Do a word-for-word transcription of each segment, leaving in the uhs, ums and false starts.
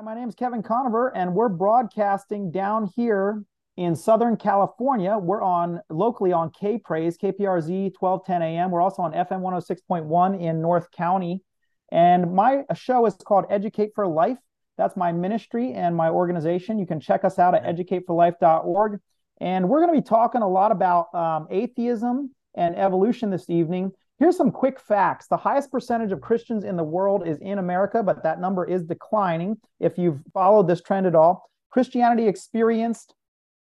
Hi, my name is Kevin Conover, and we're broadcasting down here in Southern California. We're on locally on K-Praise, K P R Z, twelve ten A M. We're also on F M one oh six point one in North County. And my show is called Educate for Life. That's my ministry and my organization. You can check us out at educate for life dot org. And we're going to be talking a lot about um, atheism and evolution this evening. Here's some quick facts. The highest percentage of Christians in the world is in America, but that number is declining if you've followed this trend at all. Christianity experienced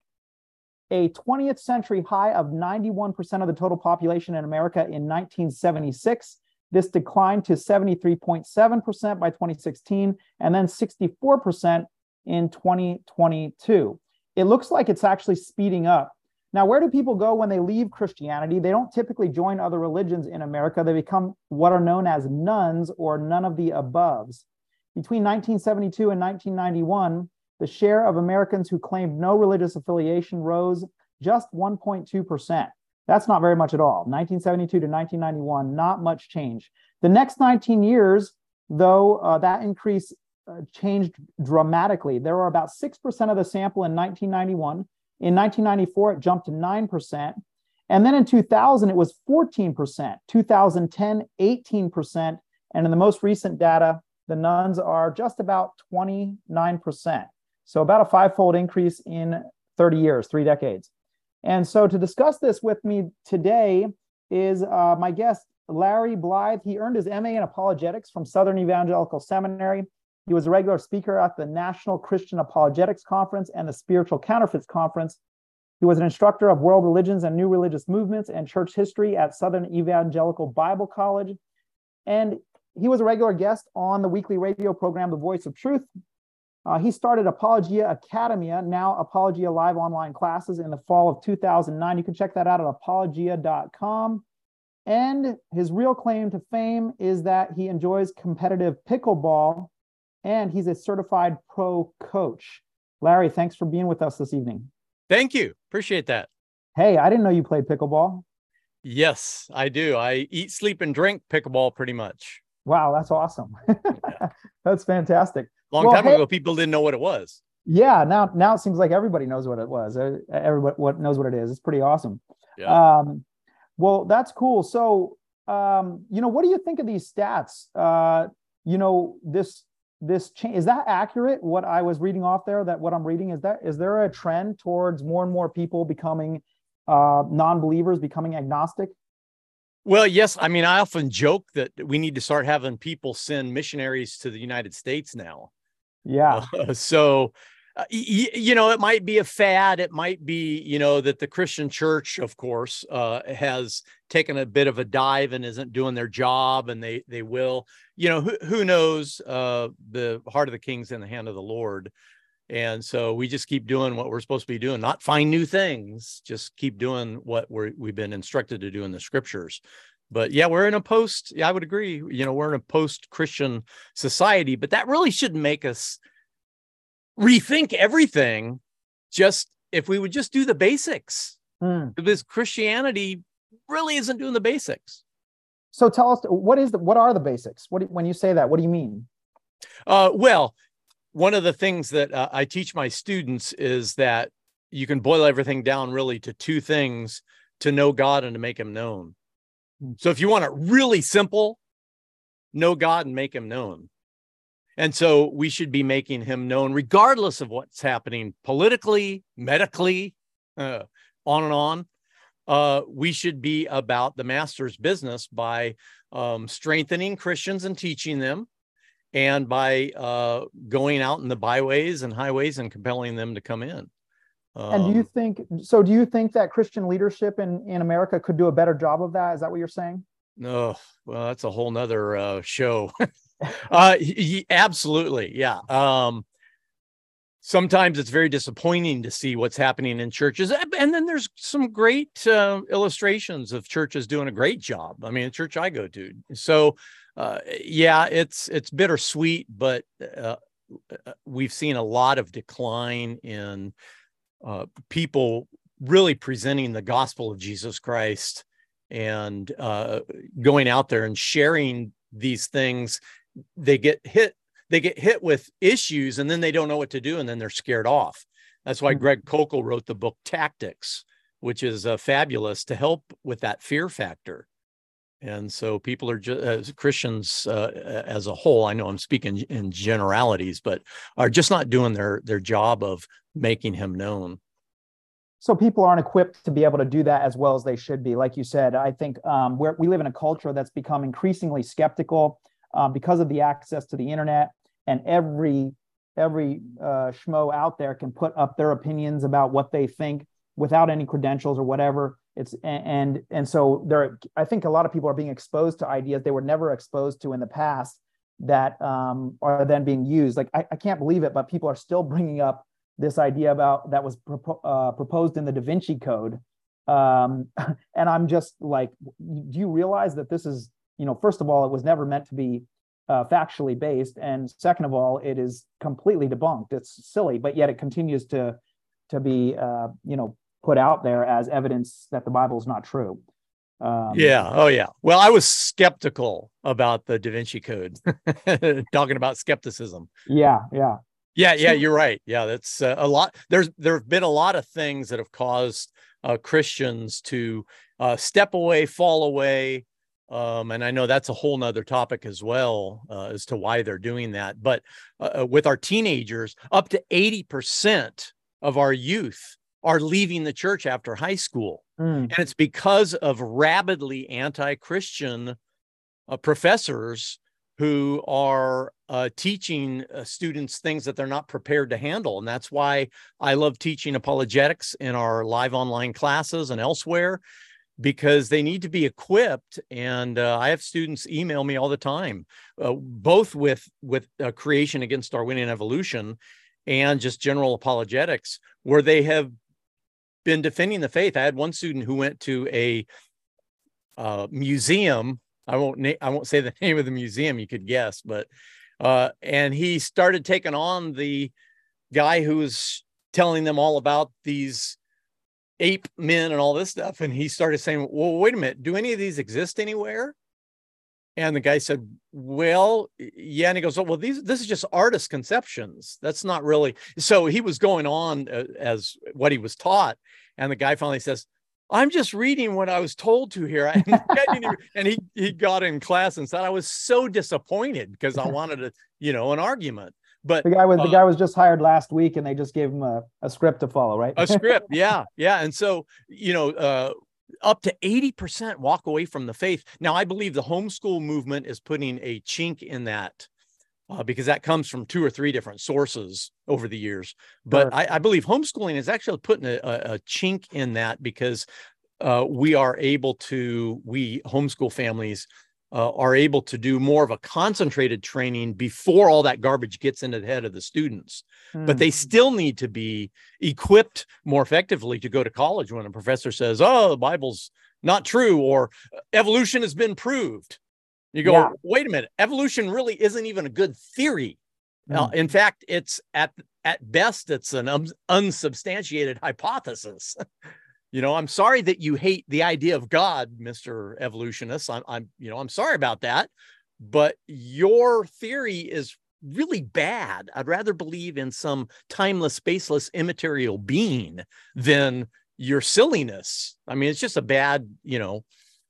a twentieth century high of ninety-one percent of the total population in America in nineteen seventy-six. This declined to seventy-three point seven percent by twenty sixteen, and then sixty-four percent in twenty twenty-two. It looks like it's actually speeding up. Now, where do people go when they leave Christianity? They don't typically join other religions in America. They become what are known as nones, or none of the aboves. Between nineteen seventy-two and nineteen ninety-one, the share of Americans who claimed no religious affiliation rose just one point two percent. That's not very much at all. nineteen seventy-two to nineteen ninety-one, not much change. The next nineteen years, though, uh, that increase uh, changed dramatically. There were about six percent of the sample in nineteen ninety-one. In nineteen ninety-four, it jumped to nine percent. And then in two thousand, it was fourteen percent. two thousand ten, eighteen percent. And in the most recent data, the nones are just about twenty-nine percent. So about a five-fold increase in thirty years, three decades. And so to discuss this with me today is uh, my guest, Larry Blythe. He earned his M A in apologetics from Southern Evangelical Seminary. He was a regular speaker at the National Christian Apologetics Conference and the Spiritual Counterfeits Conference. He was an instructor of world religions and new religious movements and church history at Southern Evangelical Bible College. And he was a regular guest on the weekly radio program, The Voice of Truth. Uh, he started Apologia Academia, now Apologia Live online classes, in the fall of two thousand nine. You can check that out at apologia dot com. And his real claim to fame is that he enjoys competitive pickleball, and he's a certified pro coach. Larry, thanks for being with us this evening. Thank you. Appreciate that. Hey, I didn't know you played pickleball. Yes, I do. I eat, sleep, and drink pickleball pretty much. Wow, that's awesome. Yeah. That's fantastic. Long well, time hey, ago, people didn't know what it was. Yeah, now now it seems like everybody knows what it was. Everybody what knows what it is. It's pretty awesome. Yeah. Um, well, that's cool. So, um, you know, what do you think of these stats? Uh, you know, this this change, is that accurate? What I was reading off there, that what I'm reading, is that is there a trend towards more and more people becoming uh, non-believers, becoming agnostic? Well, yes. I mean, I often joke that we need to start having people send missionaries to the United States now. Yeah. Uh, so, uh, y- you know, it might be a fad. It might be, you know, that the Christian church, of course, uh, has taken a bit of a dive and isn't doing their job, and they they will, you know, who, who knows, uh, the heart of the king's in the hand of the Lord. And so we just keep doing what we're supposed to be doing, not find new things, just keep doing what we're, we've been instructed to do in the scriptures. But yeah, we're in a post, yeah, I would agree, you know, we're in a post-Christian society, but that really shouldn't make us rethink everything. Just if we would just do the basics, Mm. because Christianity really isn't doing the basics. So tell us, what is the, what are the basics? What do, when you say that, what do you mean? Uh, well, one of the things that uh, I teach my students is that you can boil everything down really to two things: to know God and to make him known. So if you want it really simple, know God and make him known. And so we should be making him known regardless of what's happening politically, medically, uh, on and on. Uh, we should be about the master's business by um, strengthening Christians and teaching them, and by uh, going out in the byways and highways and compelling them to come in. Um, And do you think, so do you think that Christian leadership in, in America could do a better job of that? Is that what you're saying? No, well, that's a whole nother uh, show. uh, y- absolutely. Yeah. Um, sometimes it's very disappointing to see what's happening in churches. And then there's some great uh, illustrations of churches doing a great job. I mean, the church I go to. So uh, yeah, it's, it's bittersweet, but uh, we've seen a lot of decline in uh, people really presenting the gospel of Jesus Christ and uh, going out there and sharing these things. They get hit they get hit with issues and then they don't know what to do, and then they're scared off. That's why Greg Koukl wrote the book Tactics, which is uh, fabulous to help with that fear factor. And so people are just, as Christians uh, as a whole, I know I'm speaking in generalities, but are just not doing their, their job of making him known. So people aren't equipped to be able to do that as well as they should be. Like you said, I think um, we're, we live in a culture that's become increasingly skeptical um, because of the access to the internet, and every every uh, schmo out there can put up their opinions about what they think without any credentials or whatever. It's and and so there, I think a lot of people are being exposed to ideas they were never exposed to in the past that um, are then being used. Like I, I can't believe it, but people are still bringing up this idea about that was propo- uh, proposed in the Da Vinci Code, um, and I'm just like, do you realize that this is, you know, first of all, it was never meant to be uh, factually based, and second of all, it is completely debunked. It's silly, but yet it continues to to be, uh, you know, put out there as evidence that the Bible is not true. Um, yeah. Oh, yeah. Well, I was skeptical about the Da Vinci Code, talking about skepticism. Yeah. Yeah. Yeah. Yeah. You're right. Yeah. That's uh, a lot. There's, there have been a lot of things that have caused uh, Christians to uh, step away, fall away. Um, and I know that's a whole nother topic as well, uh, as to why they're doing that. But uh, with our teenagers, up to eighty percent of our youth are leaving the church after high school. Mm. And it's because of rabidly anti-Christian uh, professors who are uh, teaching uh, students things that they're not prepared to handle. And that's why I love teaching apologetics in our live online classes and elsewhere, because they need to be equipped. And uh, I have students email me all the time, uh, both with, with uh, Creation Against Darwinian Evolution and just general apologetics, where they have been defending the faith. I had one student who went to a uh, museum. I won't na- I won't say the name of the museum. You could guess, but uh, and he started taking on the guy who was telling them all about these ape men and all this stuff. And he started saying, "Well, wait a minute. Do any of these exist anywhere?" And the guy said, "Well, yeah." And he goes, "Oh, well, these, this is just artist conceptions. That's not really." So he was going on uh, as what he was taught. And the guy finally says, "I'm just reading what I was told to here." And, even, and he, he got in class and said, "I was so disappointed because I wanted to, you know, an argument." But the guy was, uh, the guy was just hired last week and they just gave him a, a script to follow, right? A script. Yeah. Yeah. And so, you know, uh, up to eighty percent walk away from the faith. Now, I believe the homeschool movement is putting a chink in that uh, because that comes from two or three different sources over the years. But sure. I, I believe homeschooling is actually putting a, a, a chink in that because uh, we are able to, we homeschool families uh, are able to do more of a concentrated training before all that garbage gets into the head of the students. Mm. But they still need to be equipped more effectively to go to college when a professor says, "Oh, the Bible's not true," or "Evolution has been proved." You go, yeah. Wait a minute, evolution really isn't even a good theory. Mm. Uh, in fact, it's at, at best, it's an un- unsubstantiated hypothesis. You know, I'm sorry that you hate the idea of God, Mister Evolutionist. I'm, I'm, you know, I'm sorry about that, but your theory is really bad. I'd rather believe in some timeless, spaceless, immaterial being than your silliness. I mean, it's just a bad, you know.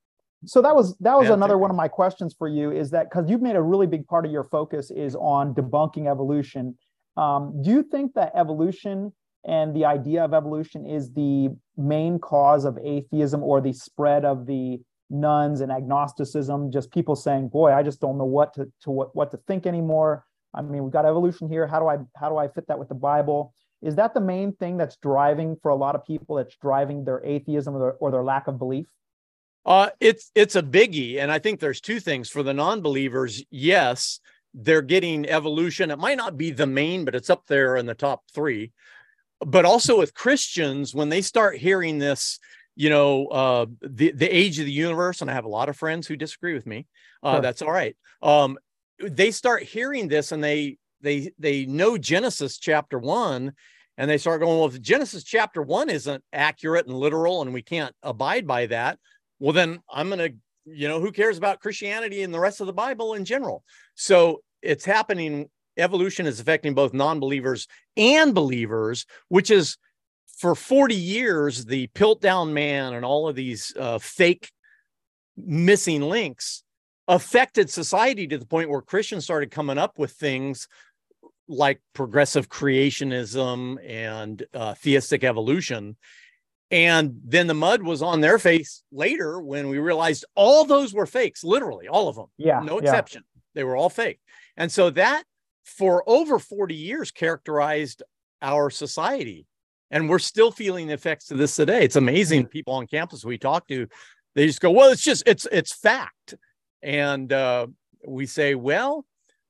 So that was that was another theory. One of my questions for you is that because you've made a really big part of your focus is on debunking evolution. Um, do you think that evolution and the idea of evolution is the main cause of atheism or the spread of the nuns and agnosticism? Just people saying, "Boy, I just don't know what to, to what, what to think anymore. I mean, we've got evolution here. How do I how do I fit that with the Bible?" Is that the main thing that's driving for a lot of people? That's driving their atheism or their, or their lack of belief? Uh, it's it's a biggie, and I think there's two things for the non-believers. Yes, they're getting evolution. It might not be the main, but it's up there in the top three. But also with Christians, when they start hearing this, you know, uh, the, the age of the universe, and I have a lot of friends who disagree with me. Uh, sure. That's all right. Um, they start hearing this and they, they, they know Genesis chapter one, and they start going, well, if Genesis chapter one isn't accurate and literal and we can't abide by that, well, then I'm going to, you know, who cares about Christianity and the rest of the Bible in general? So it's happening evolution is affecting both non-believers and believers, which is for forty years, the Piltdown Man and all of these uh, fake missing links affected society to the point where Christians started coming up with things like progressive creationism and uh, theistic evolution. And then the mud was on their face later when we realized all those were fakes, literally all of them. Yeah. No exception. Yeah. They were all fake. And so that for over forty years characterized our society. And we're still feeling the effects of this today. It's amazing. People on campus we talk to, they just go, well, it's just, it's, it's fact. And uh, we say, well,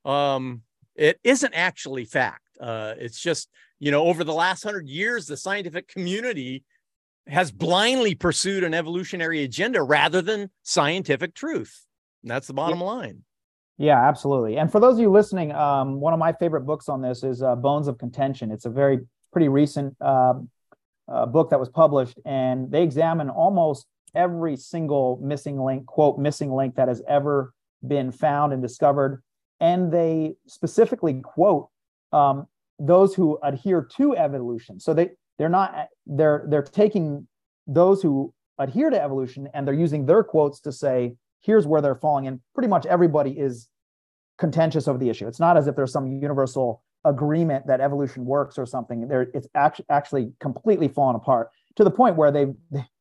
um, it isn't actually fact. Uh, it's just, you know, over the last hundred years, the scientific community has blindly pursued an evolutionary agenda rather than scientific truth. And that's the bottom yeah. line. Yeah, absolutely. And for those of you listening, um, one of my favorite books on this is uh, Bones of Contention. It's a very pretty recent uh, uh, book that was published, and they examine almost every single missing link, quote, missing link that has ever been found and discovered. And they specifically quote um, those who adhere to evolution. So they, they're not, they're, they're taking those who adhere to evolution and they're using their quotes to say, here's where they're falling in. Pretty much everybody is contentious over the issue. It's not as if there's some universal agreement that evolution works or something. There, it's actually actually completely fallen apart to the point where they,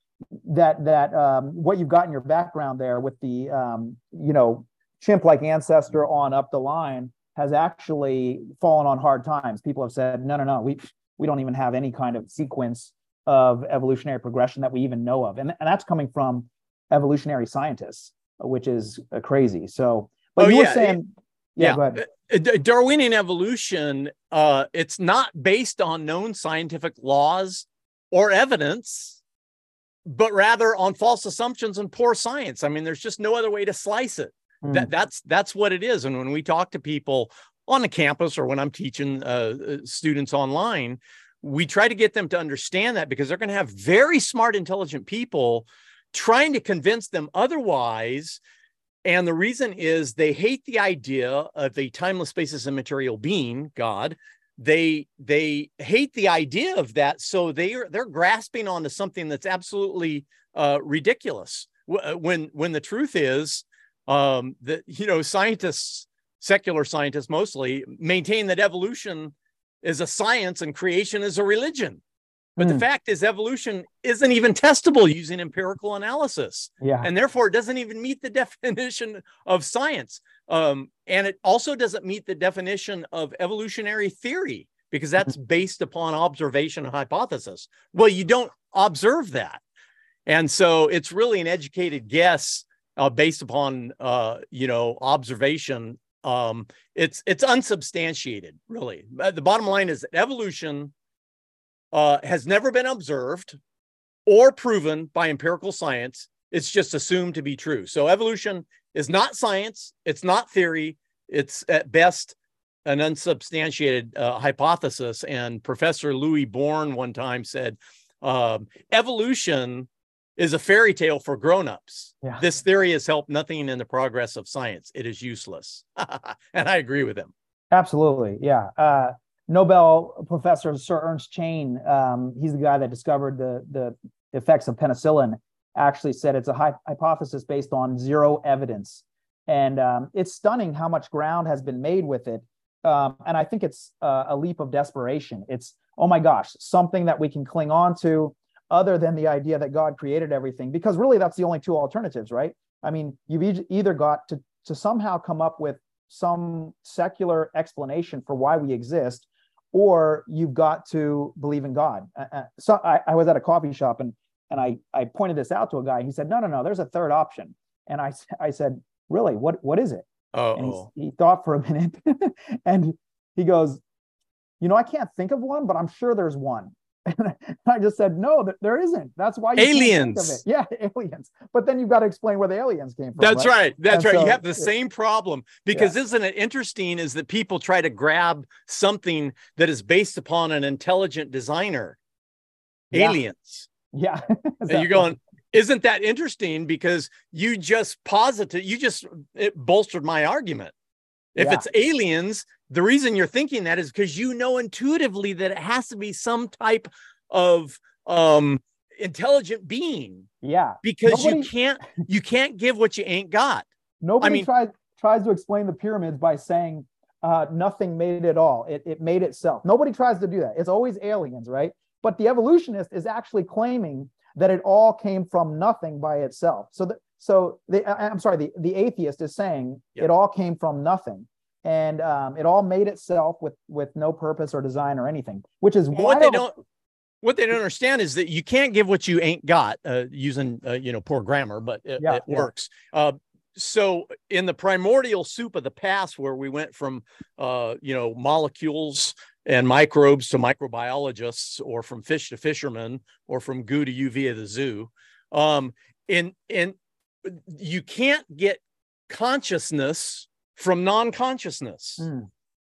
that that um, what you've got in your background there with the um, you know chimp-like ancestor on up the line has actually fallen on hard times. People have said, no, no, no, we we don't even have any kind of sequence of evolutionary progression that we even know of, and and that's coming from evolutionary scientists, which is uh, crazy. So, but oh, you yeah. were saying. Yeah, yeah. go ahead. Darwinian evolution, uh, it's not based on known scientific laws or evidence, but rather on false assumptions and poor science. I mean, there's just no other way to slice it. Mm. That, that's that's what it is. And when we talk to people on the campus or when I'm teaching uh, students online, we try to get them to understand that, because they're going to have very smart, intelligent people trying to convince them otherwise. And the reason is they hate the idea of a timeless, spaceless, immaterial being, God. They they hate the idea of that, so they are they're grasping onto something that's absolutely uh, ridiculous. When when the truth is um, that you know scientists, secular scientists mostly, maintain that evolution is a science and creation is a religion. But mm. the fact is, evolution isn't even testable using empirical analysis. Yeah. And therefore, it doesn't even meet the definition of science. Um, and it also doesn't meet the definition of evolutionary theory, because that's based upon observation and hypothesis. Well, you don't observe that. And so it's really an educated guess uh, based upon, uh, you know, observation. Um, it's, it's unsubstantiated, really. The bottom line is that evolution Uh, has never been observed or proven by empirical science. It's just assumed to be true. So evolution is not science. It's not theory. It's at best an unsubstantiated uh, hypothesis. And Professor Louis Born one time said, um, evolution is a fairy tale for grownups. Yeah. This theory has helped nothing in the progress of science. It is useless. And I agree with him. Absolutely. Yeah. Uh, Nobel professor Sir Ernst Chain, um, he's the guy that discovered the, the effects of penicillin, actually said it's a hy- hypothesis based on zero evidence. And um, it's stunning how much ground has been made with it. Um, and I think it's uh, a leap of desperation. It's, oh my gosh, something that we can cling on to other than the idea that God created everything, because really that's the only two alternatives, right? I mean, you've e- either got to, to somehow come up with some secular explanation for why we exist, or you've got to believe in God. Uh, so I, I was at a coffee shop and and I, I pointed this out to a guy. And he said, no, no, no, there's a third option. And I, I said, really, what what is it? Oh, and he, he thought for a minute and he goes, you know, I can't think of one, but I'm sure there's one. And I just said, no, there isn't. That's why you aliens. Can't think of it. Yeah, aliens. But then you've got to explain where the aliens came from. That's right. right. That's and right. So, you have the same problem, because yeah. isn't it interesting is that people try to grab something that is based upon an intelligent designer, yeah. aliens. Yeah. And you're going, isn't that interesting? Because you just posited, you just it bolstered my argument. If yeah. it's aliens, The reason you're thinking that is because you know intuitively that it has to be some type of um, intelligent being. Yeah. Because Nobody, you can't you can't give what you ain't got. Nobody I mean, tries tries to explain the pyramids by saying uh, nothing made it all. It, it made itself. Nobody tries to do that. It's always aliens, right? But the evolutionist is actually claiming that it all came from nothing by itself. So, the, so the, I'm sorry, the, the atheist is saying yep. it all came from nothing, and um, it all made itself with with no purpose or design or anything. Which is well, why what they don't what they don't understand is that you can't give what you ain't got. Uh, using uh, you know poor grammar, but it, yeah, it yeah. works. Uh, so in the primordial soup of the past, where we went from uh, you know molecules and microbes to microbiologists, or from fish to fishermen, or from goo to U V at the zoo, um, in in you can't get consciousness from non-consciousness, mm.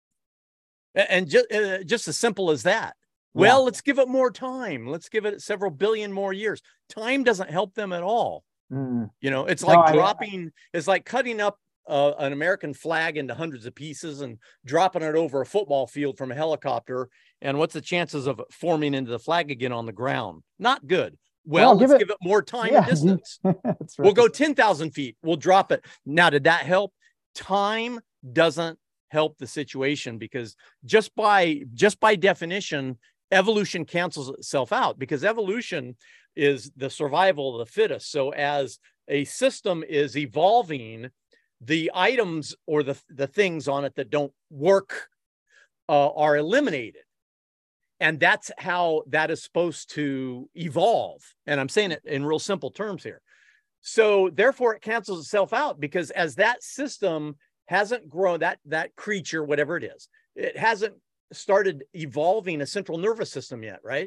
and just uh, just as simple as that. Well, yeah. let's give it more time. Let's give it several billion more years. Time doesn't help them at all. Mm. You know, it's like no, dropping, I mean, it's like cutting up uh, an American flag into hundreds of pieces and dropping it over a football field from a helicopter. And what's the chances of it forming into the flag again on the ground? Not good. Well, well let's give it, give it more time yeah, and distance. Right. We'll go ten thousand feet. We'll drop it. Now, did that help? Time doesn't help the situation, because just by just by definition, evolution cancels itself out, because evolution is the survival of the fittest. So as a system is evolving, the items or the, the things on it that don't work uh, are eliminated. And that's how that is supposed to evolve. And I'm saying it in real simple terms here. So therefore it cancels itself out, because as that system hasn't grown, that, that creature, whatever it is, it hasn't started evolving a central nervous system yet, right?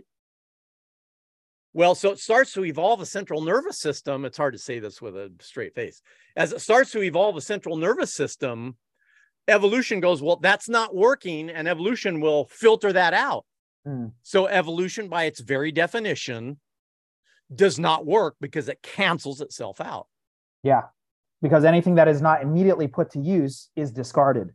Well, so it starts to evolve a central nervous system. It's hard to say this with a straight face. As it starts to evolve a central nervous system, evolution goes, well, that's not working, and evolution will filter that out. Mm. So evolution, by its very definition, does not work, because it cancels itself out. Yeah, because anything that is not immediately put to use is discarded.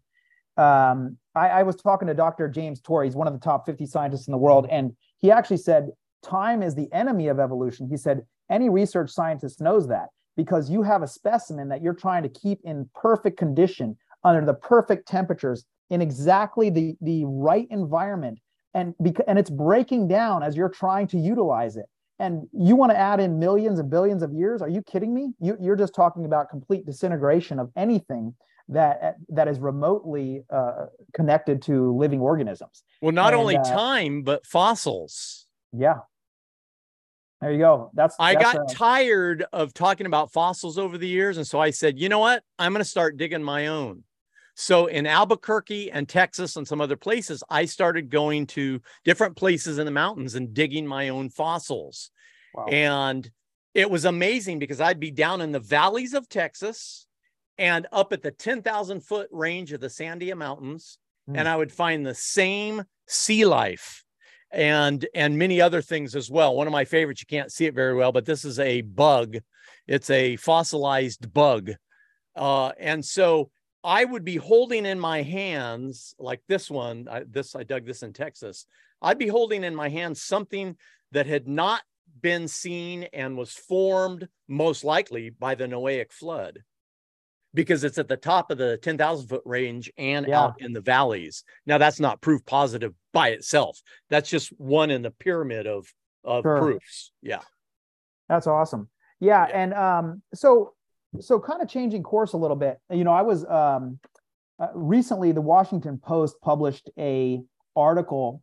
Um, I, I was talking to Doctor James Tour. He's one of the top fifty scientists in the world. And he actually said, time is the enemy of evolution. He said, any research scientist knows that, because you have a specimen that you're trying to keep in perfect condition, under the perfect temperatures, in exactly the, the right environment. And, beca- and it's breaking down as you're trying to utilize it. And you want to add in millions and billions of years? Are you kidding me? You, you're just talking about complete disintegration of anything that that is remotely uh, connected to living organisms. Well, not and, only uh, time, but fossils. Yeah. There you go. That's I that's, got uh, tired of talking about fossils over the years. And so I said, you know what? I'm going to start digging my own. So in Albuquerque and Texas and some other places, I started going to different places in the mountains and digging my own fossils. Wow. And it was amazing, because I'd be down in the valleys of Texas and up at the ten thousand foot range of the Sandia Mountains, mm. and I would find the same sea life and, and many other things as well. One of my favorites, you can't see it very well, but this is a bug. It's a fossilized bug. Uh, and so I would be holding in my hands, like this one, I, this, I dug this in Texas. I'd be holding in my hands something that had not been seen and was formed most likely by the Noahic flood, because it's at the top of the ten thousand foot range and yeah. out in the valleys. Now, that's not proof positive by itself. That's just one in the pyramid of, of sure. proofs. Yeah. That's awesome. Yeah. yeah. And um, so, so kind of changing course a little bit, you know, I was um, uh, recently, the Washington Post published a article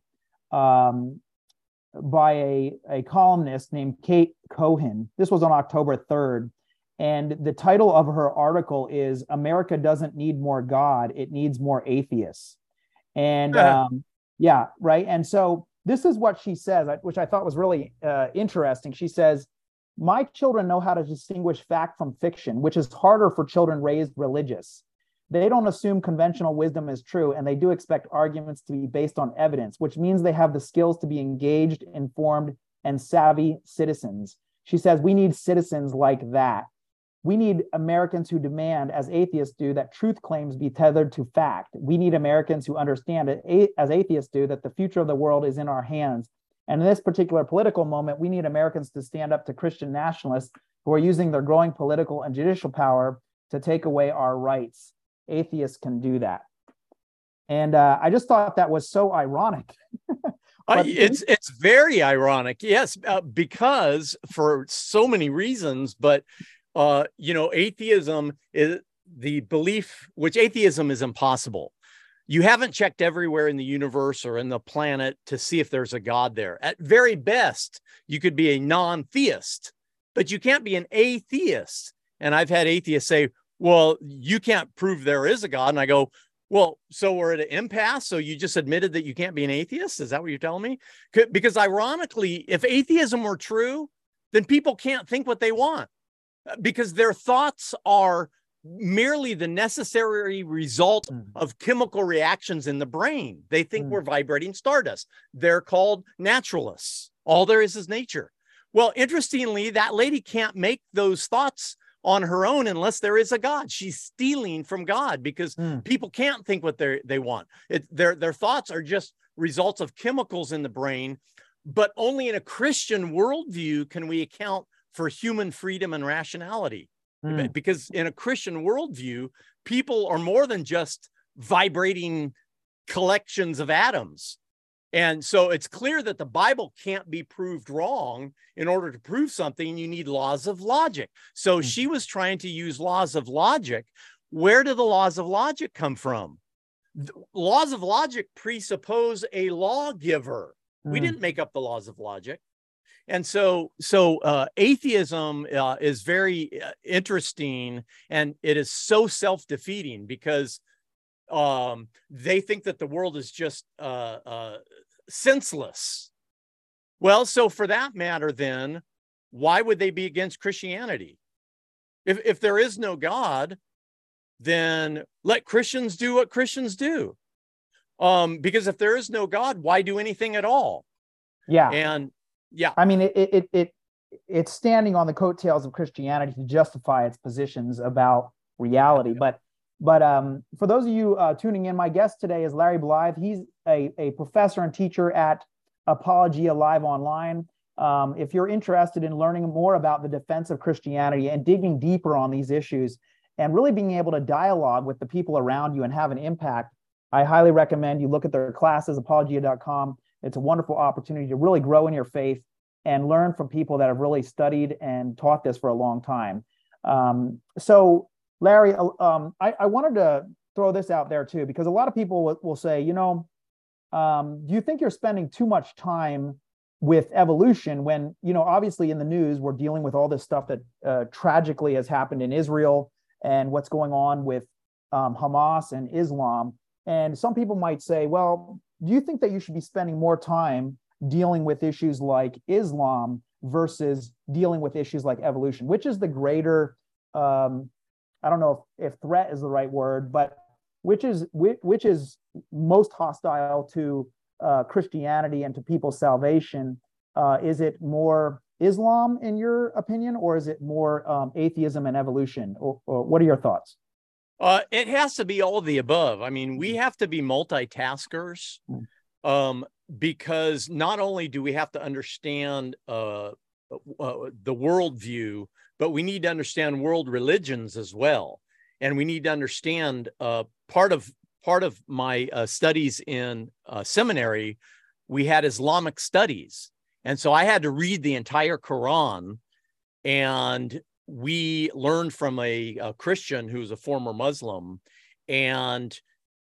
um, by a, a columnist named Kate Cohen. This was on October third. And the title of her article is "America Doesn't Need More God, It Needs More Atheists." And um, yeah, right. And so this is what she says, which I thought was really uh, interesting. She says, "My children know how to distinguish fact from fiction, which is harder for children raised religious. They don't assume conventional wisdom is true, and they do expect arguments to be based on evidence, which means they have the skills to be engaged, informed, and savvy citizens." She says, "We need citizens like that." We need Americans who demand, as atheists do, that truth claims be tethered to fact. We need Americans who understand, it, as atheists do, that the future of the world is in our hands. And in this particular political moment, we need Americans to stand up to Christian nationalists who are using their growing political and judicial power to take away our rights. Atheists can do that. And uh, I just thought that was so ironic. Uh, it's it's very ironic, yes, uh, because for so many reasons. But uh, you know, atheism is the belief, which atheism is impossible. You haven't checked everywhere in the universe or in the planet to see if there's a God there. At very best, you could be a non-theist, but you can't be an atheist. And I've had atheists say, "Well, you can't prove there is a God," and I go, well, so we're at an impasse. So you just admitted that you can't be an atheist? Is that what you're telling me? Because ironically, if atheism were true, then people can't think what they want, because their thoughts are merely the necessary result mm. of chemical reactions in the brain. They think mm. we're vibrating stardust. They're called naturalists. All there is is nature. Well, interestingly, that lady can't make those thoughts on her own unless there is a God. She's stealing from God, because mm. people can't think what they they want. It, their, their thoughts are just results of chemicals in the brain. But only in a Christian worldview can we account for human freedom and rationality. Mm. Because in a Christian worldview, people are more than just vibrating collections of atoms. And so it's clear that the Bible can't be proved wrong. In order to prove something, you need laws of logic. So mm. she was trying to use laws of logic. Where do the laws of logic come from? The laws of logic presuppose a lawgiver. Mm. We didn't make up the laws of logic. And so, so uh, atheism uh, is very uh, interesting, and it is so self-defeating, because um, they think that the world is just uh, uh, senseless. Well, so for that matter, then, why would they be against Christianity? If, if there is no God, then let Christians do what Christians do. Um, because if there is no God, why do anything at all? Yeah. And yeah, I mean, it, it, it, it's standing on the coattails of Christianity to justify its positions about reality. But, but um, for those of you uh, tuning in, my guest today is Larry Blythe. He's a, a professor and teacher at Apologia Live Online. Um, if you're interested in learning more about the defense of Christianity and digging deeper on these issues and really being able to dialogue with the people around you and have an impact, I highly recommend you look at their classes, apologia dot com. It's a wonderful opportunity to really grow in your faith and learn from people that have really studied and taught this for a long time. Um, so, Larry, um, I, I wanted to throw this out there too, because a lot of people will, will say, you know, um, do you think you're spending too much time with evolution when, you know, obviously in the news, we're dealing with all this stuff that uh, tragically has happened in Israel and what's going on with um, Hamas and Islam. And some people might say, well, do you think that you should be spending more time dealing with issues like Islam versus dealing with issues like evolution? Which is the greater, um, I don't know if, if threat is the right word, but which is which, which is most hostile to uh, Christianity and to people's salvation? Uh, is it more Islam, in your opinion, or is it more um, atheism and evolution? Or, or what are your thoughts? Uh, it has to be all of the above. I mean, we have to be multitaskers, um, because not only do we have to understand uh, uh, the worldview, but we need to understand world religions as well. And we need to understand uh, part of part of my uh, studies in uh, seminary, we had Islamic studies. And so I had to read the entire Quran, and we learned from a, a Christian who's a former Muslim. And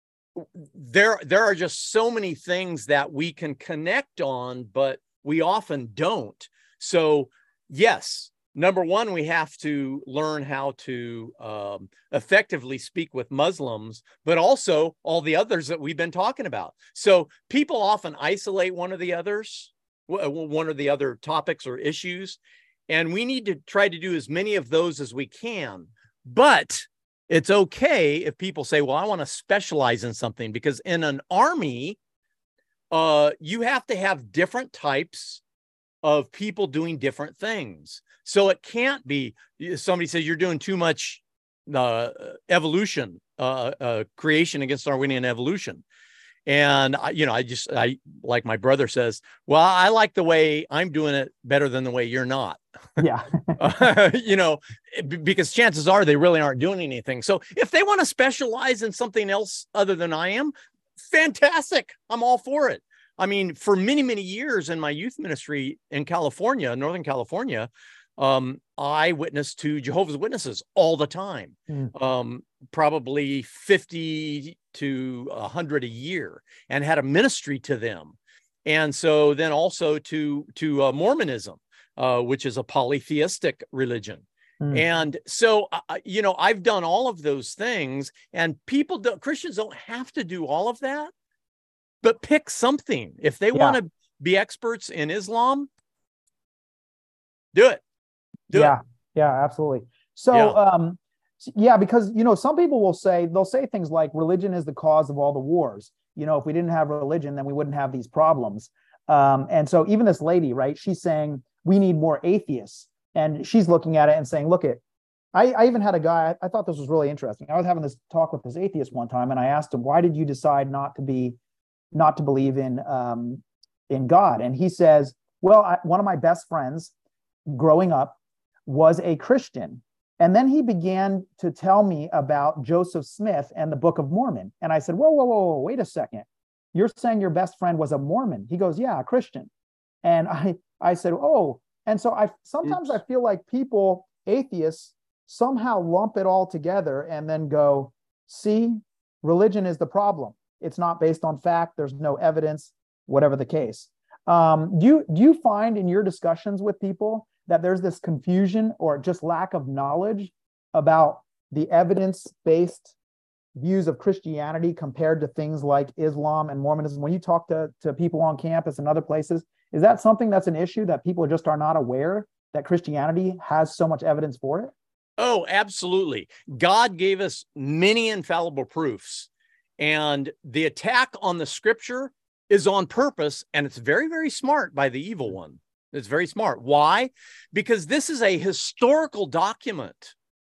there, there are just so many things that we can connect on, but we often don't. So yes, number one, we have to learn how to um, effectively speak with Muslims, but also all the others that we've been talking about. So people often isolate one or the others, one or the other topics or issues. And we need to try to do as many of those as we can. But it's okay if people say, well, I want to specialize in something, because in an army, uh, you have to have different types of people doing different things. So it can't be somebody says you're doing too much uh, evolution, uh, uh, creation against Darwinian evolution. And, I, you know, I just, I, like my brother says, well, I like the way I'm doing it better than the way you're not. Yeah. uh, you know, because chances are they really aren't doing anything. So if they want to specialize in something else other than I am, fantastic. I'm all for it. I mean, for many, many years in my youth ministry in California, Northern California, um, I witnessed to Jehovah's Witnesses all the time, mm. um, probably fifty to a hundred a year, and had a ministry to them. And so then also to, to uh, Mormonism, uh, which is a polytheistic religion. Mm. And so, uh, you know, I've done all of those things, and people don't, Christians don't have to do all of that, but pick something. If they yeah. want to be experts in Islam, do it. Do yeah. it. Yeah, absolutely. So, yeah. um, yeah, because, you know, some people will say, they'll say things like religion is the cause of all the wars. You know, if we didn't have religion, then we wouldn't have these problems. Um, and so even this lady, right, she's saying we need more atheists. And she's looking at it and saying, look, it, I, I even had a guy, I, I thought this was really interesting. I was having this talk with this atheist one time, and I asked him, why did you decide not to be, not to believe in, um, in God? And he says, well, I, one of my best friends growing up was a Christian. And then he began to tell me about Joseph Smith and the Book of Mormon. And I said, whoa, whoa, whoa, whoa, wait a second. You're saying your best friend was a Mormon? He goes, yeah, a Christian. And I, I said, oh, and so I sometimes Oops. I feel like people, atheists, somehow lump it all together and then go, see, religion is the problem. It's not based on fact. There's no evidence, whatever the case. Um, do you, do you find in your discussions with people that there's this confusion or just lack of knowledge about the evidence-based views of Christianity compared to things like Islam and Mormonism? When you talk to, to people on campus and other places, is that something that's an issue that people just are not aware that Christianity has so much evidence for it? Oh, absolutely. God gave us many infallible proofs, and the attack on the scripture is on purpose, and it's very, very smart by the evil one. It's very smart. Why? Because this is a historical document.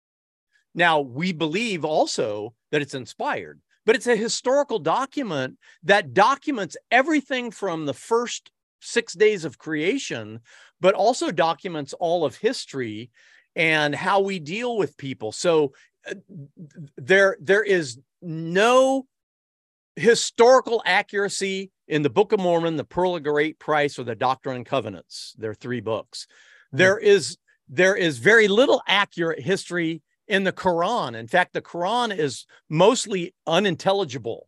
Now, we believe also that it's inspired, but it's a historical document that documents everything from the first six days of creation, but also documents all of history and how we deal with people. So uh, there, there is no historical accuracy in the Book of Mormon, the Pearl of Great Price, or the Doctrine and Covenants. They're three books. Mm-hmm. There is, there is very little accurate history in the Quran. In fact, the Quran is mostly unintelligible.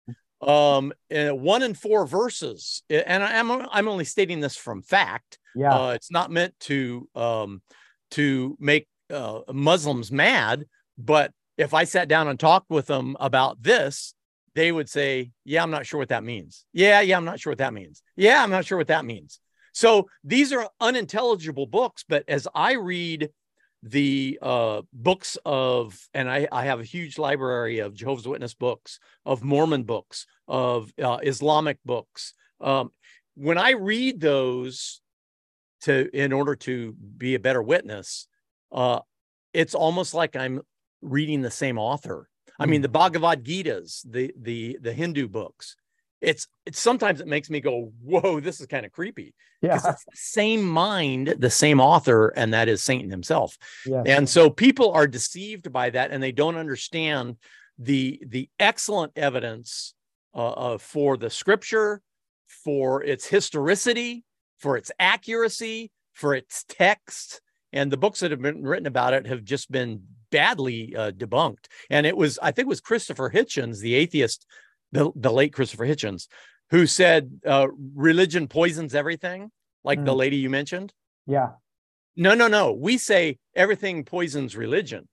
Um, one in four verses, and I'm I'm only stating this from fact. Yeah, uh, it's not meant to um, to make uh, Muslims mad. But if I sat down and talked with them about this, they would say, "Yeah, I'm not sure what that means. Yeah, yeah, I'm not sure what that means. Yeah, I'm not sure what that means." So these are unintelligible books. But as I read the uh, books of, and I, I have a huge library of Jehovah's Witness books, of Mormon books, of uh, Islamic books. Um, when I read those to, in order to be a better witness, uh, it's almost like I'm reading the same author. I mean, the Bhagavad Gita's, the, the, the Hindu books, it's, it's sometimes it makes me go, whoa, this is kind of creepy. Yeah. Because it's the same mind, the same author, and that is Satan himself. Yes. And so people are deceived by that, and they don't understand the, the excellent evidence uh, uh, for the scripture, for its historicity, for its accuracy, for its text. And the books that have been written about it have just been badly uh, debunked. And it was, I think it was Christopher Hitchens, the atheist, the, the late Christopher Hitchens, who said uh, religion poisons everything, like mm. the lady you mentioned. Yeah. No, no, no. We say everything poisons religion.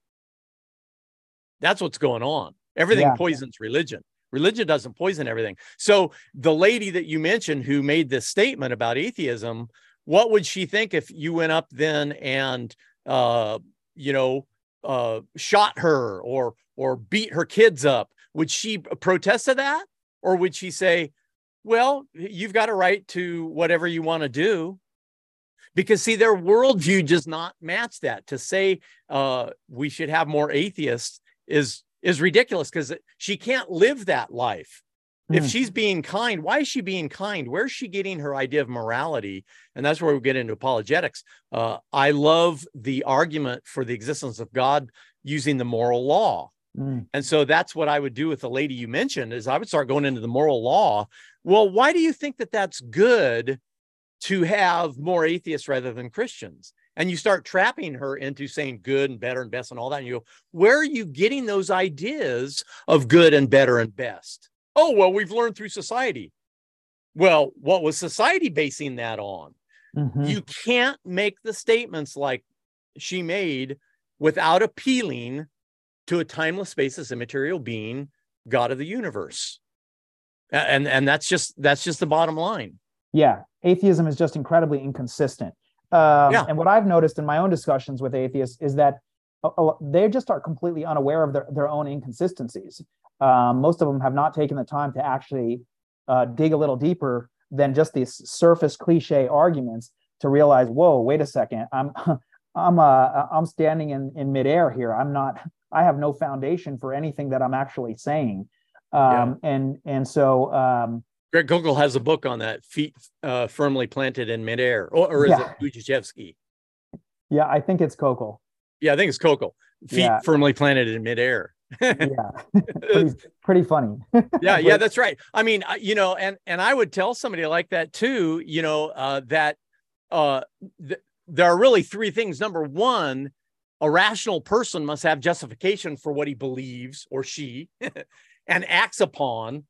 That's what's going on. Everything yeah. poisons religion. Religion doesn't poison everything. So the lady that you mentioned who made this statement about atheism, what would she think if you went up then and, uh, you know, uh, shot her or, or beat her kids up? Would she protest to that? Or would she say, well, you've got a right to whatever you want to do. because see, their worldview does not match that. To say uh, we should have more atheists is is ridiculous, because she can't live that life. Mm. If she's being kind, why is she being kind? Where's she getting her idea of morality? And that's where we get into apologetics. Uh, I love the argument for the existence of God using the moral law. Mm. And so that's what I would do with the lady you mentioned, is I would start going into the moral law. Well, why do you think that that's good to have more atheists rather than Christians? And you start trapping her into saying good and better and best and all that. And you go, where are you getting those ideas of good and better and best? Oh, well, we've learned through society. Well, what was society basing that on? Mm-hmm. You can't make the statements like she made without appealing to a timeless, spaceless, immaterial being, God of the universe. And, and that's just, that's just the bottom line. Yeah. Atheism is just incredibly inconsistent. Um, yeah. And what I've noticed in my own discussions with atheists is that uh, they just are completely unaware of their, their own inconsistencies. Um, most of them have not taken the time to actually uh, dig a little deeper than just these surface cliche arguments to realize, whoa, wait a second, I'm I'm uh, I'm standing in, in midair here. I'm not, I have no foundation for anything that I'm actually saying. Um, yeah. And and so um, Greg Koukl has a book on that, Feet uh, Firmly Planted in Midair, or, or is yeah. it Budziszewski? Yeah, I think it's Koukl. Yeah, I think it's Koukl. Feet yeah. Firmly Planted in Midair. Yeah, pretty, pretty funny. yeah, yeah, that's right. I mean, you know, and and I would tell somebody like that too, you know, uh, that uh, th- there are really three things. Number one, a rational person must have justification for what he believes, or she, and acts upon.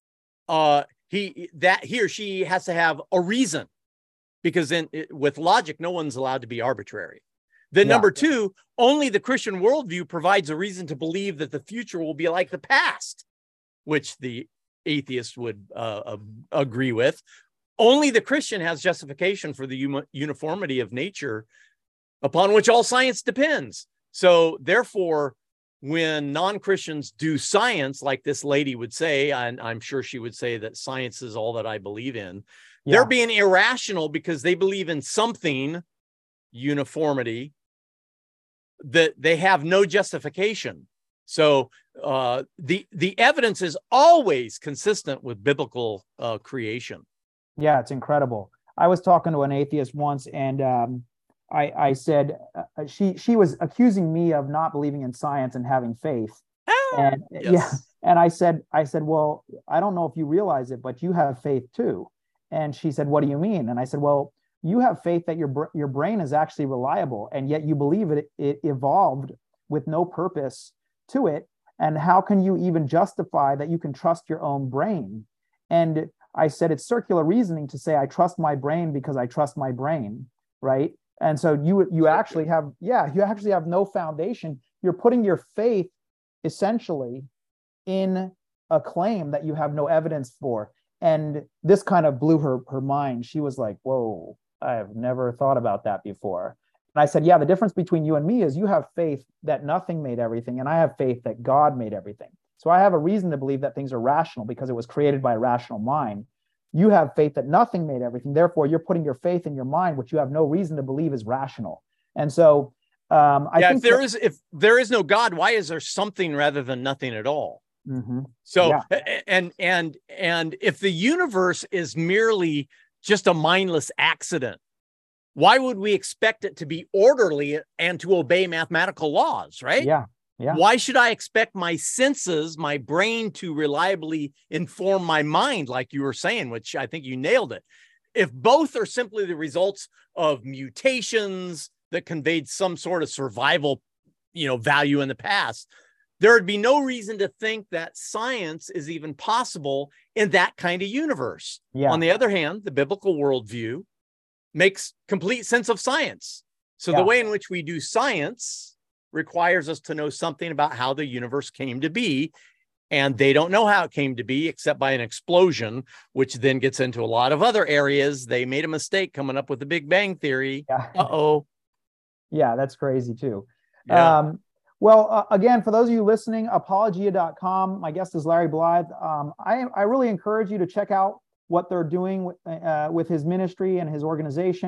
Uh, he that he or she has to have a reason, because in with logic, no one's allowed to be arbitrary. Then yeah. number two, only the Christian worldview provides a reason to believe that the future will be like the past, which the atheist would uh, agree with. Only the Christian has justification for the uniformity of nature upon which all science depends. So therefore, when non-Christians do science, like this lady would say, and I'm sure she would say that science is all that I believe in, yeah. they're being irrational because they believe in something, uniformity, that they have no justification. So uh, the the evidence is always consistent with biblical uh, creation. Yeah, it's incredible. I was talking to an atheist once, and um, I, I said uh, she she was accusing me of not believing in science and having faith. Ah, and yes. yeah, and I said I said, well, I don't know if you realize it, but you have faith too. And she said, what do you mean? And I said, well, you have faith that your your brain is actually reliable, and yet you believe it it evolved with no purpose to it. And how can you even justify that you can trust your own brain? And I said, it's circular reasoning to say I trust my brain because I trust my brain, right? And so you you actually have, yeah, you actually have no foundation. You're putting your faith essentially in a claim that you have no evidence for. And this kind of blew her her mind. She was like, whoa, I have never thought about that before. And I said, yeah, the difference between you and me is you have faith that nothing made everything, and I have faith that God made everything. So I have a reason to believe that things are rational because it was created by a rational mind. You have faith that nothing made everything. Therefore, you're putting your faith in your mind, which you have no reason to believe is rational. And so um, I yeah, think if there that, is if there is no God, why is there something rather than nothing at all? Mm-hmm. So yeah. and and and if the universe is merely just a mindless accident, why would we expect it to be orderly and to obey mathematical laws, right? Yeah. Yeah. Why should I expect my senses, my brain, to reliably inform my mind, like you were saying, which I think you nailed it? If both are simply the results of mutations that conveyed some sort of survival, you know, value in the past, there would be no reason to think that science is even possible in that kind of universe. Yeah. On the other hand, the biblical worldview makes complete sense of science. So yeah. the way in which we do science requires us to know something about how the universe came to be. And they don't know how it came to be except by an explosion, which then gets into a lot of other areas. They made a mistake coming up with the Big Bang Theory. Yeah. Uh-oh. Yeah, that's crazy too. Yeah. Um, well, uh, again, for those of you listening, apologia dot com. My guest is Larry Blythe. Um, I, I really encourage you to check out what they're doing with, uh, with his ministry and his organization.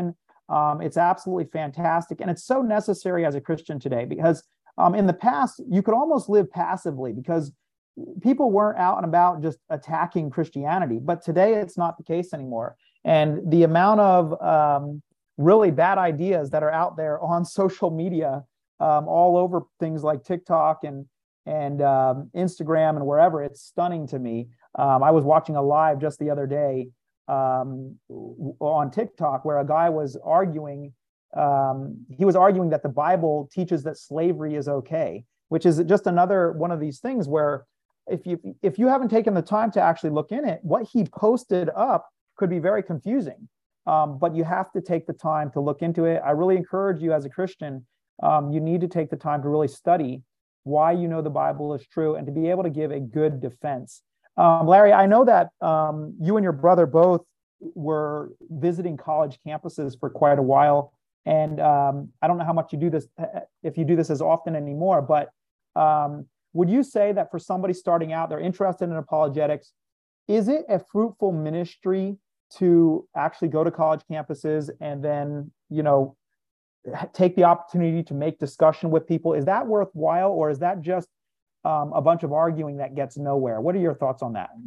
Um, it's absolutely fantastic. And it's so necessary as a Christian today because um, in the past, you could almost live passively because people weren't out and about just attacking Christianity. But today, it's not the case anymore. And the amount of um, really bad ideas that are out there on social media, um, all over things like TikTok and and um, Instagram and wherever, it's stunning to me. Um, I was watching a live just the other day um, on TikTok where a guy was arguing. Um, he was arguing that the Bible teaches that slavery is okay, which is just another one of these things where if you if you haven't taken the time to actually look in it, what he posted up could be very confusing. Um, but you have to take the time to look into it. I really encourage you as a Christian, um, you need to take the time to really study why you know the Bible is true and to be able to give a good defense. Um, Larry, I know that um, you and your brother both were visiting college campuses for quite a while. And um, I don't know how much you do this, if you do this as often anymore, but um, would you say that for somebody starting out, they're interested in apologetics, is it a fruitful ministry to actually go to college campuses and then, you know, take the opportunity to make discussion with people? Is that worthwhile, or is that just um, a bunch of arguing that gets nowhere? What are your thoughts on that?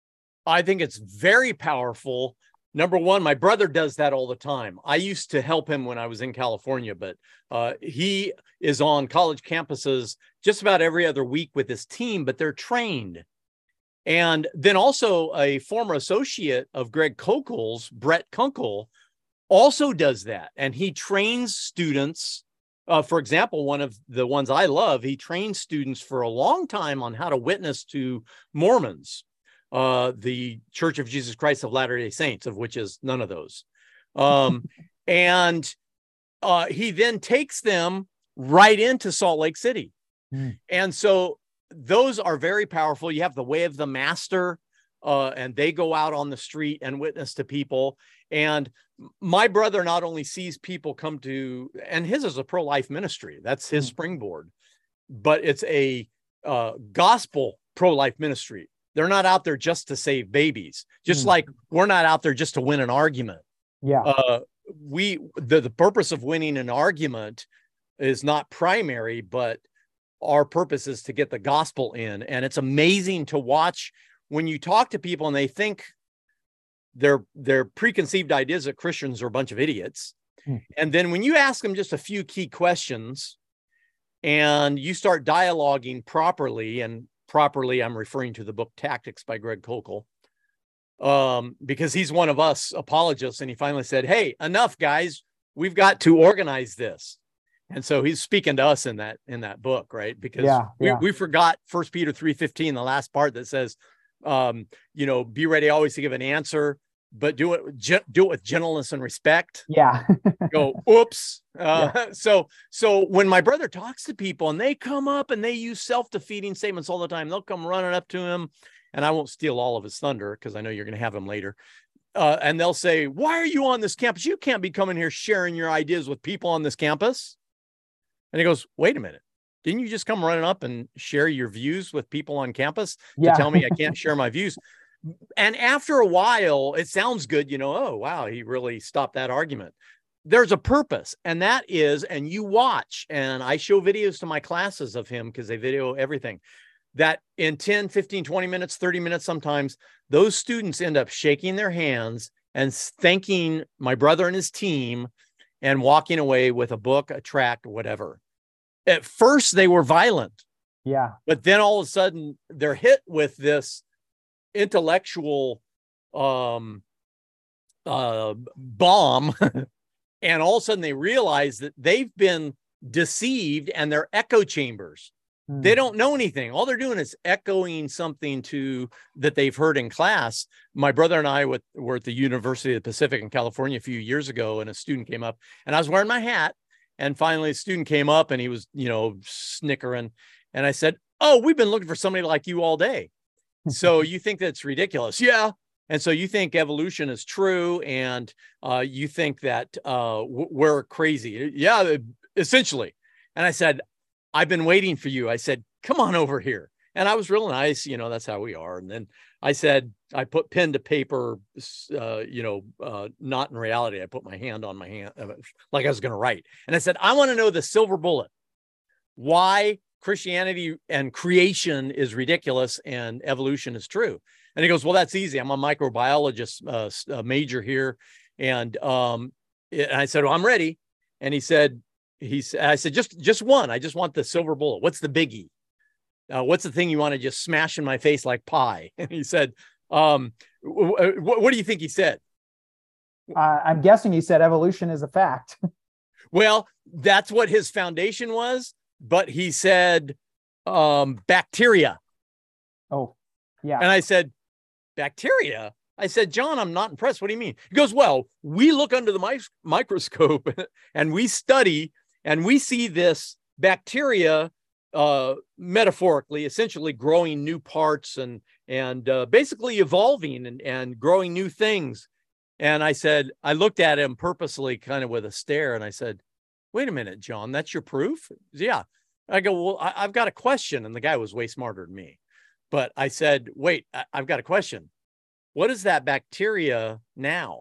I think it's very powerful. Number one, my brother does that all the time. I used to help him when I was in California, but uh, he is on college campuses just about every other week with his team, but they're trained. And then also a former associate of Greg Koukl's, Brett Kunkle, also does that. And he trains students. Uh, for example, one of the ones I love, he trains students for a long time on how to witness to Mormons, uh, the Church of Jesus Christ of Latter-day Saints, of which is none of those. Um, and uh, he then takes them right into Salt Lake City. Mm. And so those are very powerful. You have the Way of the Master, uh, and they go out on the street and witness to people. And my brother not only sees people come to, and his is a pro-life ministry, that's his mm. springboard, but it's a uh, gospel pro-life ministry. They're not out there just to save babies, just mm. like we're not out there just to win an argument. Yeah. Uh, we, the, the purpose of winning an argument is not primary, but our purpose is to get the gospel in. And it's amazing to watch when you talk to people and they think their, their preconceived ideas that Christians are a bunch of idiots. Mm. And then when you ask them just a few key questions and you start dialoguing properly, and properly, I'm referring to the book Tactics by Greg Koukl, um, because he's one of us apologists. And he finally said, hey, enough, guys, we've got to organize this. And so he's speaking to us in that, in that book, right? Because yeah, yeah. We, we forgot First Peter three fifteen, the last part that says, um, you know, be ready always to give an answer, but do it, do it with gentleness and respect. Yeah. Go, oops. Uh, yeah. So, so when my brother talks to people and they come up and they use self-defeating statements all the time, they'll come running up to him, and I won't steal all of his thunder because I know you're going to have him later. Uh, and they'll say, why are you on this campus? You can't be coming here sharing your ideas with people on this campus. And he goes, wait a minute. Didn't you just come running up and share your views with people on campus yeah. to tell me I can't share my views? And after a while, it sounds good. You know, oh, wow, he really stopped that argument. There's a purpose, and that is, and you watch, and I show videos to my classes of him because they video everything, that in ten, fifteen, twenty minutes, thirty minutes, sometimes those students end up shaking their hands and thanking my brother and his team and walking away with a book, a tract, whatever. At first, they were violent. Yeah. But then all of a sudden, they're hit with this intellectual um, uh, bomb. And all of a sudden, they realize that they've been deceived and they're echo chambers. Hmm. They don't know anything. All they're doing is echoing something to that they've heard in class. My brother and I with, were at the University of the Pacific in California a few years ago, and a student came up, and I was wearing my hat. And finally, a student came up, and he was, you know, snickering. And I said, "Oh, we've been looking for somebody like you all day. So you think that's ridiculous?" Yeah. And so you think evolution is true, and uh, you think that uh, we're crazy. Yeah, essentially. And I said, I've been waiting for you. I said, come on over here. And I was real nice, you know, that's how we are. And then I said, I put pen to paper, uh, you know, uh, not in reality. I put my hand on my hand, uh, like I was going to write. And I said, I want to know the silver bullet. Why Christianity and creation is ridiculous and evolution is true. And he goes, well, that's easy. I'm a microbiologist uh, major here. And, um, and I said, well, I'm ready. And he said, he said, I said, just, just one. I just want the silver bullet. What's the biggie? Uh, what's the thing you want to just smash in my face like pie? And he said, um, w- what do you think he said? Uh, I'm guessing he said evolution is a fact. Well, that's what his foundation was. But he said, um, bacteria. Oh, yeah. And I said, bacteria? I said, John, I'm not impressed. What do you mean? He goes, well, we look under the mi- microscope and we study and we see this bacteria uh, metaphorically, essentially growing new parts and, and uh, basically evolving and, and growing new things. And I said, I looked at him purposely kind of with a stare. And I said, wait a minute, John, that's your proof? Yeah. I go, well, I, I've got a question. And the guy was way smarter than me. But I said, wait, I, I've got a question. What is that bacteria now?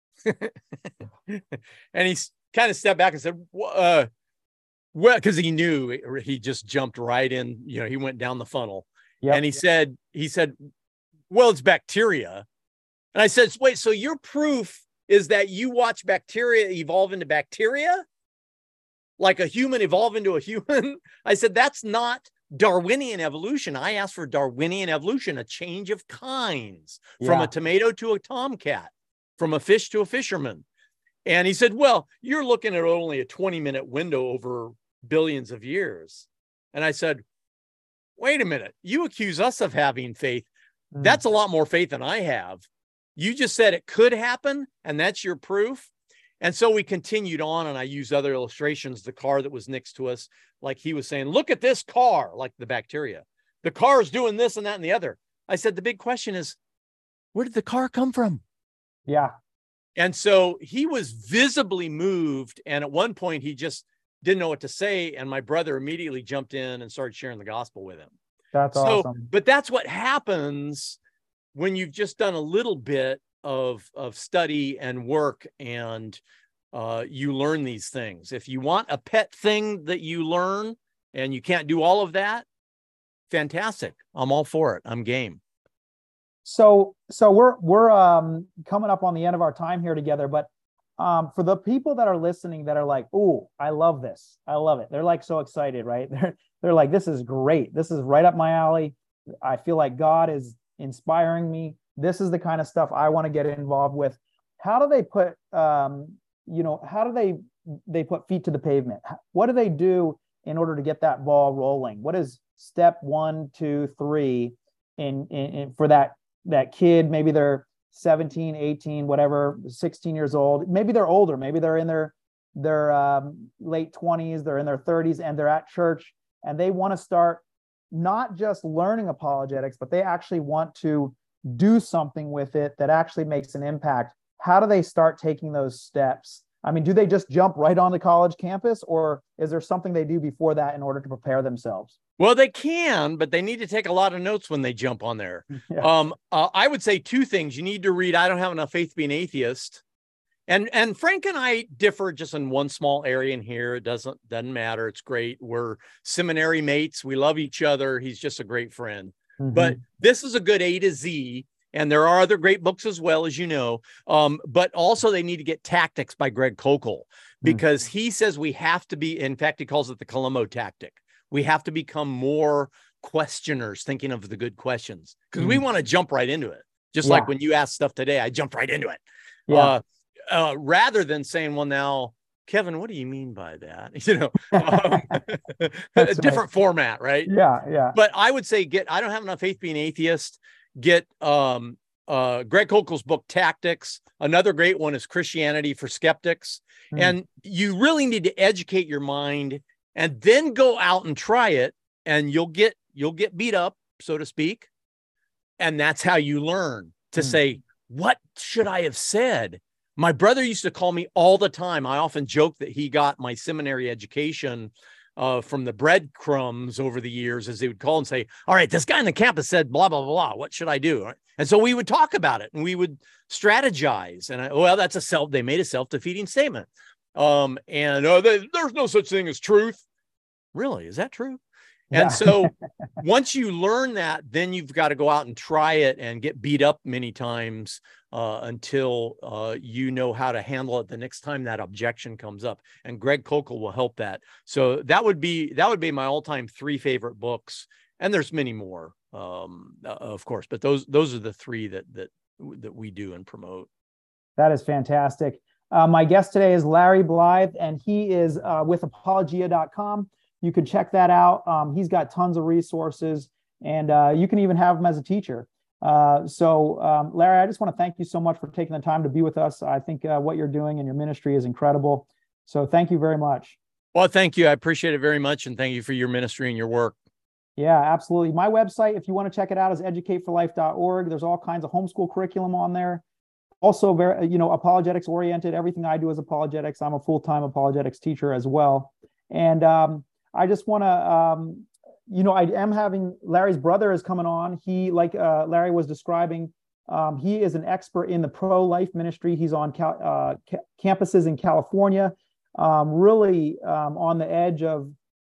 And he kind of stepped back and said, uh, well, because he knew he just jumped right in, you know, he went down the funnel. Yep. And he said, he said, well, it's bacteria. And I said, wait, so your proof is that you watch bacteria evolve into bacteria? Like a human evolve into a human? I said, that's not Darwinian evolution. I asked for Darwinian evolution, a change of kinds, yeah. From a tomato to a tomcat, from a fish to a fisherman. And he said, well, you're looking at only a twenty minute window over billions of years. And I said, wait a minute, you accuse us of having faith. Mm. That's a lot more faith than I have. You just said it could happen, and that's your proof. And so we continued on, and I used other illustrations, the car that was next to us, like he was saying, look at this car, like the bacteria. The car is doing this and that and the other. I said, the big question is, where did the car come from? Yeah. And so he was visibly moved. And at one point, he just didn't know what to say. And my brother immediately jumped in and started sharing the gospel with him. That's so, awesome. But that's what happens when you've just done a little bit of, of study and work, and uh, you learn these things. If you want a pet thing that you learn and you can't do all of that, fantastic. I'm all for it. I'm game. So, so we're, we're um, coming up on the end of our time here together, but um, for the people that are listening that are like, oh, I love this. I love it. They're like so excited, right? They're, they're like, this is great. This is right up my alley. I feel like God is inspiring me. This is the kind of stuff I want to get involved with. How do they put, um, you know, how do they, they put feet to the pavement? What do they do in order to get that ball rolling? What is step one, two, three in, in, in for that, that kid? Maybe they're seventeen, eighteen, whatever, sixteen years old. Maybe they're older. Maybe they're in their, their um, late twenties, they're in their thirties, and they're at church, and they want to start not just learning apologetics, but they actually want to do something with it that actually makes an impact. How do they start taking those steps? I mean, do they just jump right on the college campus, or is there something they do before that in order to prepare themselves? Well, they can, but they need to take a lot of notes when they jump on there. Yeah. Um, uh, I would say two things. You need to read I Don't Have Enough Faith to Be an Atheist. And, and Frank and I differ just in one small area in here. It doesn't, doesn't matter. It's great. We're seminary mates. We love each other. He's just a great friend. Mm-hmm. But this is a good A to Z. And there are other great books as well, as you know. Um, but also they need to get Tactics by Greg Koukl, because mm-hmm. he says we have to be, in fact, he calls it the Columbo tactic. We have to become more questioners, thinking of the good questions, because mm-hmm. we want to jump right into it. Just yeah. like when you asked stuff today, I jumped right into it. Yeah. Uh, uh, rather than saying, well, now, Kevin, what do you mean by that? You know, um, a different nice. format, right? Yeah, yeah. But I would say get, I Don't Have Enough Faith to Be an Atheist. Get um, uh, Greg Koukl's book, Tactics. Another great one is Christianity for Skeptics. Mm. And you really need to educate your mind and then go out and try it. And you'll get, you'll get beat up, so to speak. And that's how you learn to mm. say, what should I have said? My brother used to call me all the time. I often joke that he got my seminary education uh, from the breadcrumbs over the years, as they would call and say, all right, this guy on the campus said, blah, blah, blah, what should I do? And so we would talk about it and we would strategize. And I, well, that's a self, they made a self-defeating statement. Um, and uh, they, there's no such thing as truth. Really? Is that true? And yeah. So once you learn that, then you've got to go out and try it and get beat up many times uh, until uh, you know how to handle it the next time that objection comes up. And Greg Koukl will help that. So that would be that would be my all-time three favorite books. And there's many more, um, uh, of course, but those those are the three that that that we do and promote. That is fantastic. Uh, my guest today is Larry Blythe, and he is uh, with apologia dot com. You can check that out. Um, he's got tons of resources, and uh, you can even have him as a teacher. Uh, so, um, Larry, I just want to thank you so much for taking the time to be with us. I think uh, what you're doing in your ministry is incredible. So thank you very much. Well, thank you. I appreciate it very much, and thank you for your ministry and your work. Yeah, absolutely. My website, if you want to check it out, is educate for life dot org. There's all kinds of homeschool curriculum on there. Also, very, you know, apologetics oriented. Everything I do is apologetics. I'm a full-time apologetics teacher as well. And um, I just want to, um, you know, I am having Larry's brother is coming on. He, like uh, Larry was describing, um, he is an expert in the pro-life ministry. He's on cal- uh, ca- campuses in California, um, really um, on the edge of,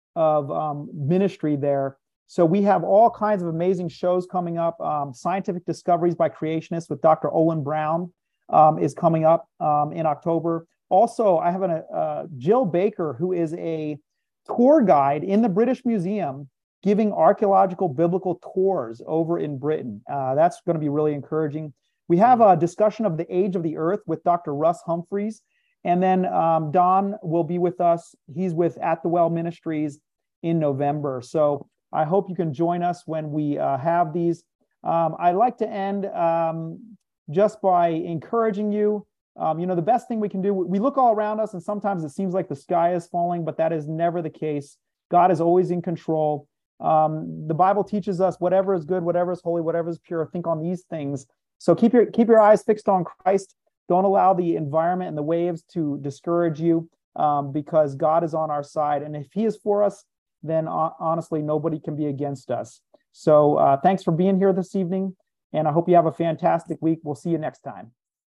of um, ministry there. So we have all kinds of amazing shows coming up. Um, Scientific Discoveries by Creationists with Doctor Olin Brown um, is coming up um, in October. Also, I have a uh, Jill Baker, who is a tour guide in the British Museum, giving archaeological biblical tours over in Britain. Uh, that's going to be really encouraging. We have a discussion of the age of the earth with Doctor Russ Humphreys. And then um, Don will be with us. He's with At the Well Ministries in November. So I hope you can join us when we uh, have these. Um, I'd like to end um, just by encouraging you. Um, you know, the best thing we can do, we look all around us and sometimes it seems like the sky is falling, but that is never the case. God is always in control. Um, the Bible teaches us whatever is good, whatever is holy, whatever is pure, think on these things. So keep your, keep your eyes fixed on Christ. Don't allow the environment and the waves to discourage you um, because God is on our side. And if he is for us, then uh, honestly, nobody can be against us. So uh, thanks for being here this evening. And I hope you have a fantastic week. We'll see you next time.